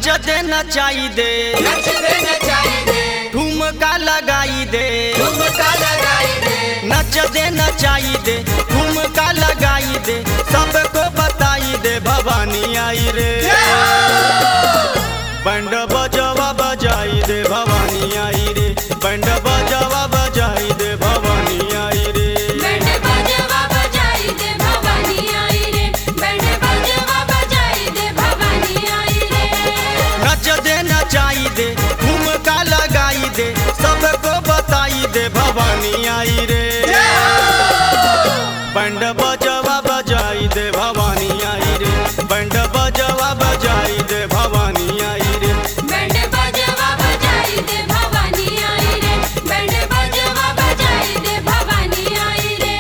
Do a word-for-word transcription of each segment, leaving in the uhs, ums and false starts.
नच दे नचाई दे नच दे नचाई दे ठुमका लगाई दे ठुमका लगाई दे नच दे नचाई दे ठुमका लगाई दे सबको बताई दे भवानी आई रे बंड बजवा बजाई दे भवानी आई रे बंड बजवा बजाई दे भवानी आई रे बैंड बजवा बजाई दे भवानी आई रे बैंड बजवा बजाई दे भवानी आई रे नच दे नचाई दे ठुमका लगाई दे सबको बताई दे भवानी आई रे बंड बजवा बजाई दे भवानी आई रे बंड बजवा बजाई दे भवानी आई रे बैंड बजवा बजाई दे भवानी आई रे बैंड बजवा बजाई दे भवानी आई रे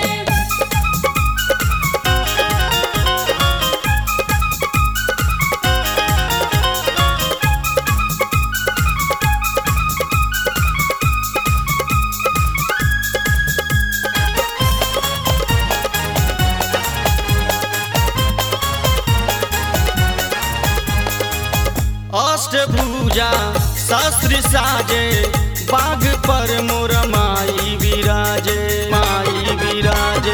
अष्टभुजा शस्त्र साजे बाघ पर मोर माई विराजे माई विराजे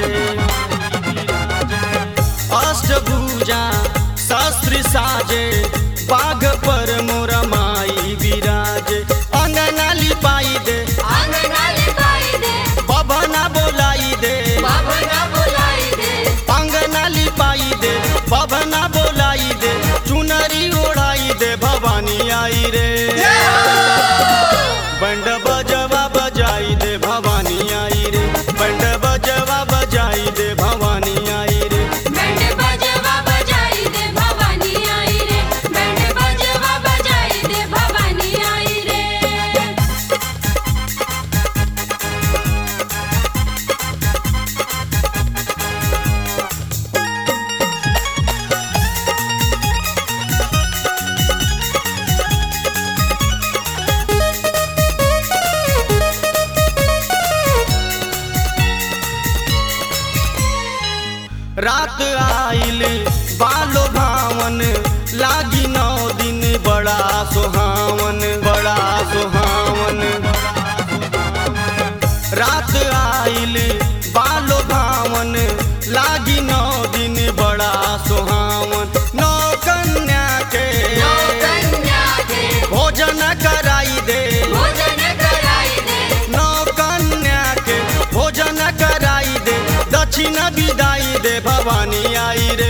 अष्टभुजा शस्त्र साजे बाघ पर मोर माई विराजे अंगना लिपाई दे आंगना लिपाई दे बभना बोलाई दे बाबना बुलाई दे अंगना लिपाई दे बभना बोलाई दे चुनरी ओढ़ाई दे भवानी आई रे बंड बजवा बजाई दे भवानी आई रे बंड बजवा बजाई दे भवानी आई रे बैंड बजवा बजाई दे भवानी आई रे बैंड बजवा बजाई दे भवानी आई रे रात आइल बालो भावन लागी नौ दिन बड़ा सुहावन बड़ा सुहावन रात आइल बालो भावन लागी नौ दिन बड़ा सुहावन नौ कन्या के नौ कन्या के भोजन कराई दे भोजन कराई दे नौ कन्या के भोजन कराई दे दक्षिण विदाई दे भवानी आई रे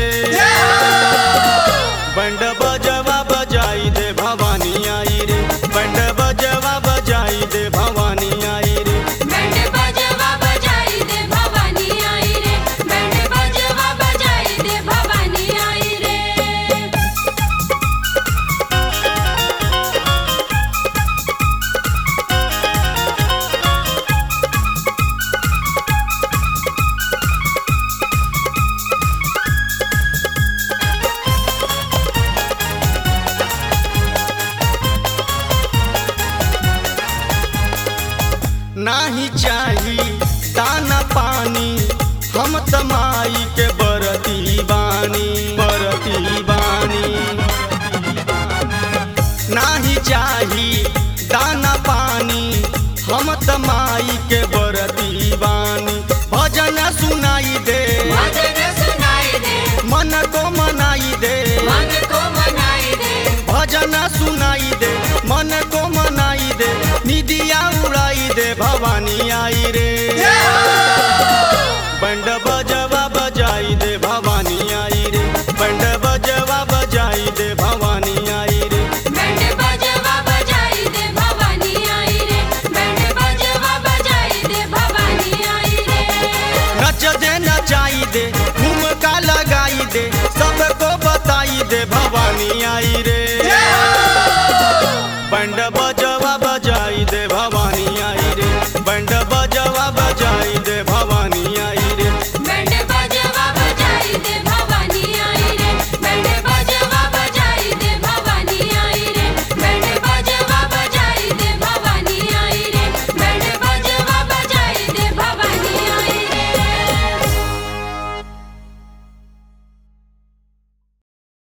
बंड बजवा बजाई दे भवानी आई रे बंड बजवा बजाई दे भवानी आई रे बैंड बजवा बजाई दे भवानी आई रे बैंड बजवा बजाई दे भवानी आई रे नाही चाही दाना पानी हम तमाई के बरती बानी बरती बानी नाही चाही दाना पानी हम तमाई के बरती बानी भजन सुनाई दे भजन सुनाई दे मन को मनाई दे मन को मनाई दे भजन सुनाई दे मन को मनाई दे निदिया उड़ाई दे भवानी आई रे बंड बजवा बजाई दे भवानी आई रे बंड बजवा बजाई दे भवानी आई रे बैंड बजवा बजाई दे भवानी आई रे बैंड बजवा बजाई दे भवानी आई रे नच दे नचाई दे ठुमका लगाई दे सबको बताई दे भवानी आई रे बंड बजवा बजाई दे भवानी